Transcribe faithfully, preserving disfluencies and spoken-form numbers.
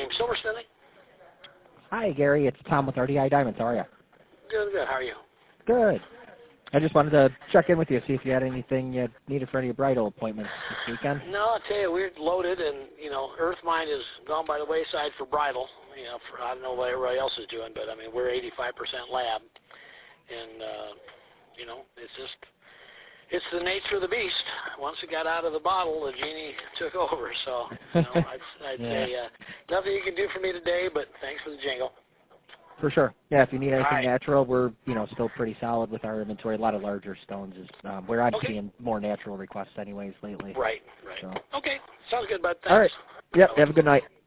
name Silversmithing. Hi, Gary. It's Tom with R D I Diamonds. How are you? Good, good. How are you? Good. I just wanted to check in with you, see if you had anything you needed for any bridal appointments this weekend. No, I'll tell you, we're loaded, and, you know, Earthmind has gone by the wayside for bridal. You know, for, I don't know what everybody else is doing, but, I mean, we're eighty-five percent lab. And, uh, you know, it's just, it's the nature of the beast. Once it got out of the bottle, the genie took over. So, you know, I'd, I'd yeah. say uh, nothing you can do for me today, but thanks for the jingle. For sure. Yeah, if you need anything right. natural, we're, you know, still pretty solid with our inventory. A lot of larger stones. Is, um, where I'm okay. seeing more natural requests anyways lately. Right, right. So. Okay, sounds good, bud. Thanks. All right. Yep, have a good night.